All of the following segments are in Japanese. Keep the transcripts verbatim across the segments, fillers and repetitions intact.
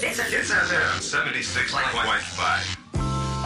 Kiss エフエム セブンティーシックスポイントファイブ。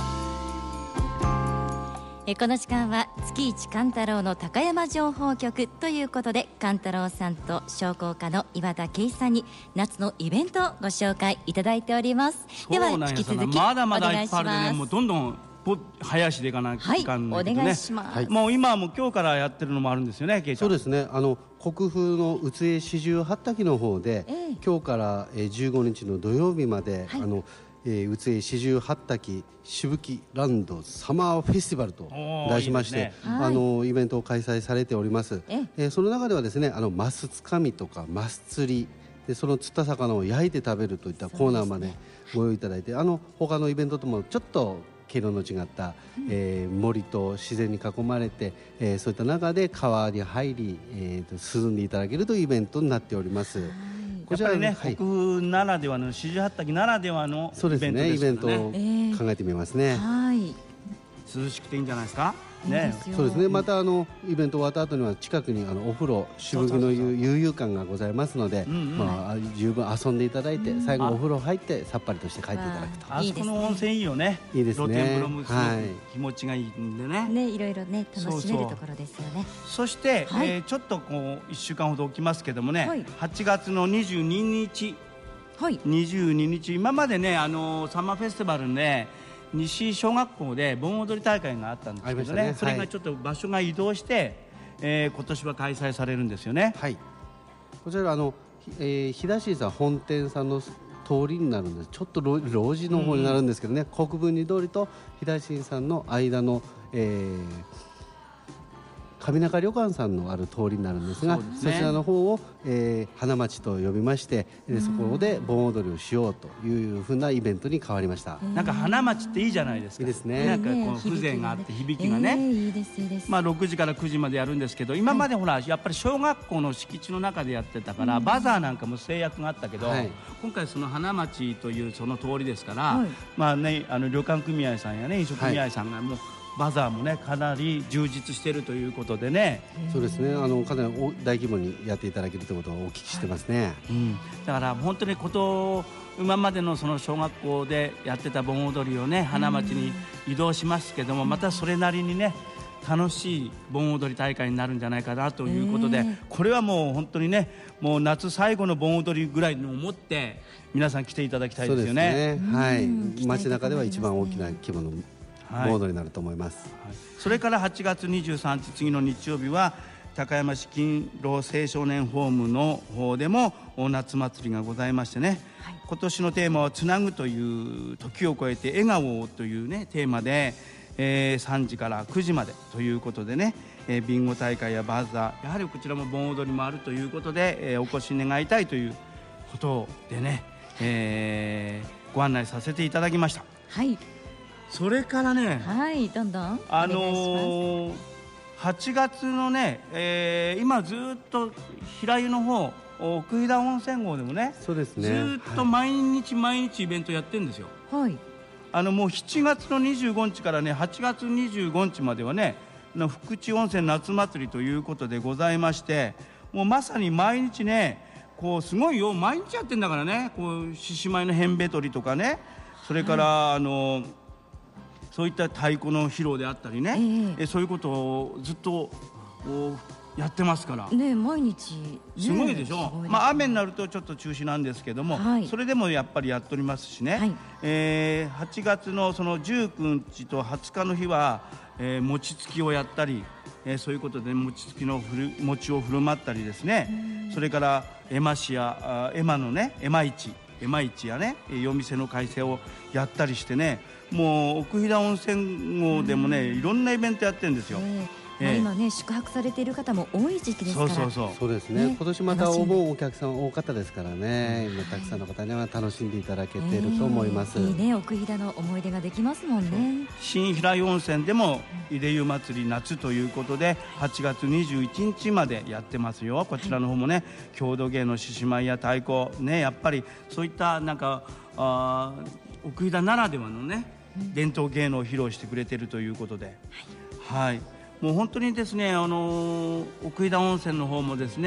えこの時間は月一貫太郎の高山情報局ということで、貫太郎さんと商工課の岩田圭一さんに夏のイベントをご紹介いただいております。では引き続きまだまだお願いします。 いっぱいあるでね、もうどんどん早足でいかないかんないけどね、 はい、お願いします、はい、 もう今はもう今日からやってるのもあるんですよね、圭ちゃん。 そうですね、あの国風の宇津江四十八滝の方で、えー、今日からじゅうごにちの土曜日まで、はい、あの宇津江四十八滝しぶきランドサマーフェスティバルと題しまして、いいですね、あのイベントを開催されております。ええその中ではですね、あのマスつかみとかマス釣りで、その釣った魚を焼いて食べるといったコーナーまでご用意いただいて、あの他のイベントともちょっと毛色の違った、うんえー、森と自然に囲まれて、えー、そういった中で川に入り、えー、涼んでいただけるというイベントになっております。 こちらね、はい、国ならではの四十八滝ならではのイベントですよね。 そうですね、イベントを考えてみますね、 えー、はい、 涼しくていいんじゃないですかね。 そうですね、またあのイベント終わった後には近くにあのお風呂、しぶきの悠々感がございますので、まあ、十分遊んでいただいて、うん、最後お風呂入ってさっぱりとして帰っていただくと。 あそこの温泉いいよね。 いいですね、 露天風呂もすごく気持ちがいいんでね、 ね、いろいろね楽しめるところですよね。 そして、はい、えー、ちょっとこういっしゅうかんほど置きますけどもね、はい、はちがつのにじゅうににち、はい、にじゅうににち、今までね、あのサマーフェスティバルで西小学校で盆踊り大会があったんですけど ね, ねそれがちょっと場所が移動して、はい、えー、今年は開催されるんですよね。 はい、こちらあの、えー、日田市さん本店さんの通りになるんです。ちょっと路地の方になるんですけどね、うん、国分寺通りと日田市さんの間の、えー上中旅館さんのある通りになるんですが、 そ, す、ね、そちらの方を、えー、花町と呼びまして、うん、そこで盆踊りをしようというふうなイベントに変わりました。 なんか花町っていいじゃないですか。 いいですね。 なんかこう風情があって響きがね、えー、いいですいいです。まあ、ろくじからくじまでやるんですけど、今までほら、はい、やっぱり小学校の敷地の中でやってたから、うん、バザーなんかも制約があったけど、はい、今回その花町というその通りですから、はい、まあね、あの旅館組合さんやね飲食組合さんがもう、はい、バザーもねかなり充実しているということでね。 そうですね、あのかなり大規模にやっていただけるということをお聞きしてますね、はい、 うん、だから本当にこと今までのその小学校でやってた盆踊りをね花町に移動しますけども、またそれなりにね楽しい盆踊り大会になるんじゃないかなということで、これはもう本当にね、もう夏最後の盆踊りぐらいの思って皆さん来ていただきたいですよね。 そうですね、はい、街中では一番大きな規模の盆踊りになると思います、 はいはい、それからはちがつにじゅうさんにち次の日曜日は高山市勤労青少年ホームの方でも夏祭りがございましてね、はい、今年のテーマはつなぐという時を超えて笑顔をというねテーマで、えー、さんじからくじまでということでね、えー、ビンゴ大会やバザー、やはりこちらも盆踊りもあるということで、えー、お越し願いたいということでね、えー、ご案内させていただきました。 はい、 それからね、 はい、どんどんあのー、はちがつのね、えー、今ずっと平湯の方奥飛騨温泉郷でもね、 そうですね、 ずっと毎日毎日イベントやってるんですよ。 はい、 あのもうしちがつのにじゅうごにちからねはちがつにじゅうごにちまではね福知温泉夏祭りということでございまして、もうまさに毎日ねこうすごいよ、毎日やってんだからね、こう獅子舞の変べ取りとかね、それから、はい、あのそういった太鼓の披露であったりね、えー、えそういうことをずっとやってますからね、毎日、ね、 すごいでしょ。まあ、雨になるとちょっと中止なんですけども、はい、それでもやっぱりやっておりますしね、はい、えー、はちがつのそのじゅうくにちとはつかの日は、えー、餅つきをやったり、えー、そういうことで餅つきのふる餅を振る舞ったりですね、それから絵馬師や絵馬のね絵馬市絵馬市やね夜店の開催をやったりしてね、もう奥飛騨温泉郷でもねいろんなイベントやってるんですよ。 まあ、今ね宿泊されている方も多い時期ですから、 そうそうそうそうですね、ね、今年またお盆お客さん多かったですからね、今たくさんの方には楽しんでいただけていると思います、 えー、いいね、奥飛騨の思い出ができますもんね。 新平湯温泉でもいで湯祭り夏ということではちがつにじゅういちにちまでやってますよ。こちらの方もね、はい、郷土芸の獅子舞や太鼓ね、やっぱりそういったなんかあ奥飛騨ならではのね、うん、伝統芸能を披露してくれているということで、はい、はい、もう本当にですね、あの奥飛騨温泉の方もですね、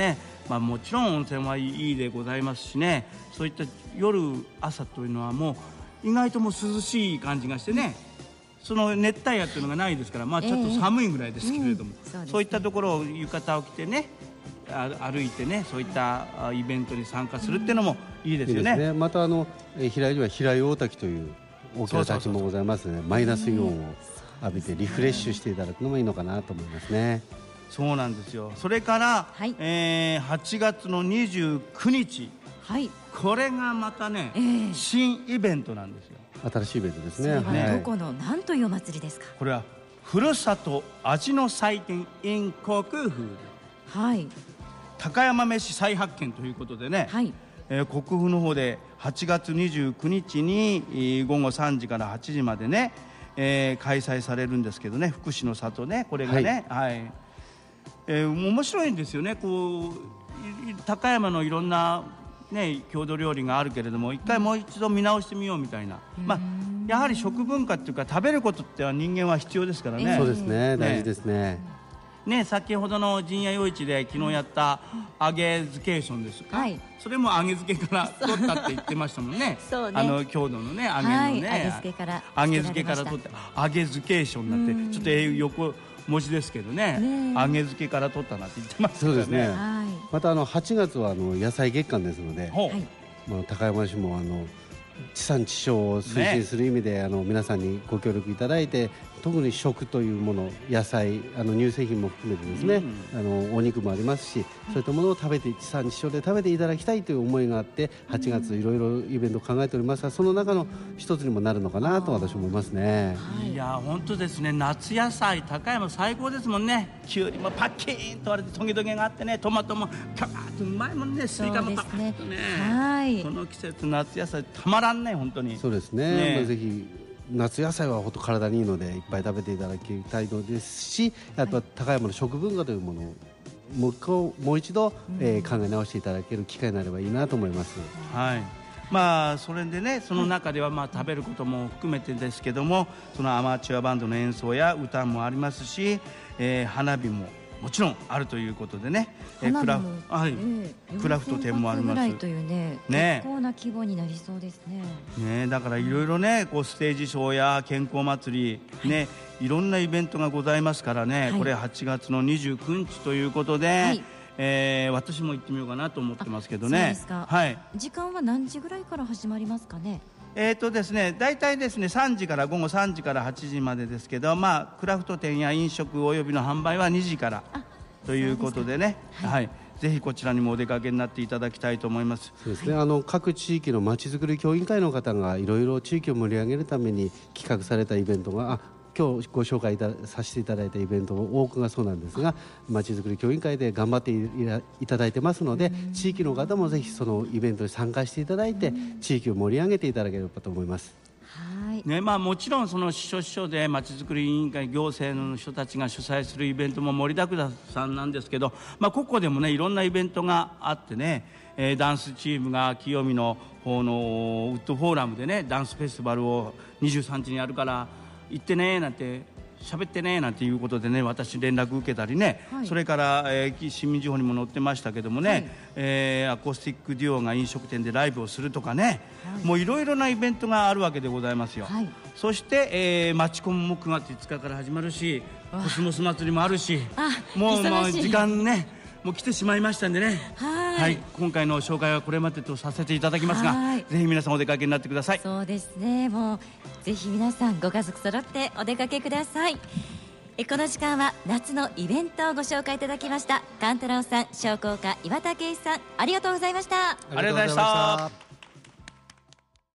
まあ、もちろん温泉はいいでございますしね、そういった夜朝というのはもう意外ともう涼しい感じがしてね、その熱帯夜というのがないですから、まあ、ちょっと寒いぐらいですけれども、えーうん そうですね、そういったところを浴衣を着てね歩いてね、そういったイベントに参加するっていうのもいいですよね。 いいですね。またあの平井には平井大滝という大きな滝もございますので、マイナスイオンを浴びてリフレッシュしていただくのもいいのかなと思いますね。 そうなんですよ。それから、はいえー、はちがつのにじゅうくにち、はい、これがまたね、えー、新イベントなんですよ。 新しいイベントですね。 それはどこの何というお祭りですか？ これはふるさと味の祭典 in 国風、はい、高山飯再発見ということでね、はいえー、国風の方ではちがつにじゅうくにちに、えー、ごごさんじからはちじまでね、えー、開催されるんですけどね、福祉の里ね、これがね、はいはいえー、面白いんですよね。こう高山のいろんな、ね、郷土料理があるけれども、一回もう一度見直してみようみたいな、まあ、やはり食文化っていうか食べることっては人間は必要ですからね。 そうですね、大事ですね。 ね、先ほどの陣屋夜市で昨日やった揚げ漬けーションですか、はい、それも揚げ漬けから取ったって言ってましたもんね。そうね、あの郷土のね揚げのね、はい、揚げ漬けから揚げ漬けから取って揚げ漬けーションなんてちょっと横文字ですけどね、ね揚げ漬けから取ったなんて言ってますからね。そうですね、 はい、またあのはちがつはあの野菜月間ですので、はい、まあ、高山市もあの地産地消を推進する意味で、ね、あの皆さんにご協力いただいて、特に食というもの、野菜、あの乳製品も含めてですね、うん、あのお肉もありますし、そういったものを食べて地産地消で食べていただきたいという思いがあって、はちがついろいろイベントを考えておりますが、その中の一つにもなるのかなと私は思いますね。 いや本当ですね、夏野菜高山最高ですもんね。きゅうりもパッキーンと割れてトゲトゲがあってね、トマトもカバーッとうまいもんね、スイカもパカッとね、はい、この季節夏野菜たまらんね、本当に。 そうですね、ね、まあ、ぜひ夏野菜は本当体にいいのでいっぱい食べていただきたいのですし、あとは高山の食文化というものをもう一度、もう一度、えー、考え直していただける機会になればいいなと思います。 はい、まあ、それでね、その中ではまあ食べることも含めてですけども、そのアマチュアバンドの演奏や歌もありますし、えー、花火ももちろんあるということでね、 えクラフ、 はい、えー、クラフト展もあります。よんせんぱつぐらいというね、 ね、結構な規模になりそうですね。 ね、だからいろいろね、こうステージショーや健康祭り、ね、はい、いろんなイベントがございますからね、はい、これはちがつのにじゅうくにちということで、はい、えー、私も行ってみようかなと思ってますけどね。そうですか。はい、時間は何時ぐらいから始まりますかね？えーとですね、大体ですねさんじからごごさんじからはちじまでですけど、まあ、クラフト店や飲食およびの販売はにじからということでね、はい、はい、ぜひこちらにもお出かけになっていただきたいと思います。 そうですね、あの各地域のまちづくり協議会の方がいろいろ地域を盛り上げるために企画されたイベントが、あ今日ご紹介いたさせていただいたイベントの多くがそうなんですが、まちづくり協議会で頑張って い, いただいてますので、地域の方もぜひそのイベントに参加していただいて地域を盛り上げていただければと思います。 はいね、まあ、もちろんその支所支所でまちづくり委員会行政の人たちが主催するイベントも盛りだくさんなんですけど、まあ、ここでもねいろんなイベントがあってね、えー、ダンスチームが清見の方のウッドフォーラムでねダンスフェスティバルをにじゅうさんにちにやるから行ってねなんて喋ってねなんていうことでね、私連絡受けたりね、はい、それから、えー、新民情報にも載ってましたけどもね、はい、えー、アコースティックデュオが飲食店でライブをするとかね、はい、もういろいろなイベントがあるわけでございますよ。はい、そして、えー、マチコンもくがついつかから始まるし、コスモス祭りもあるし、もう、まあ、時間ねもう来てしまいましたんでね、はい、はい、今回の紹介はこれまでとさせていただきますが、ぜひ皆さんお出かけになってください。 そうですね、もうぜひ皆さんご家族揃ってお出かけください。えこの時間は夏のイベントをご紹介いただきました。勘太郎さん、商工課岩田圭一さん、ありがとうございました。 ありがとうございました。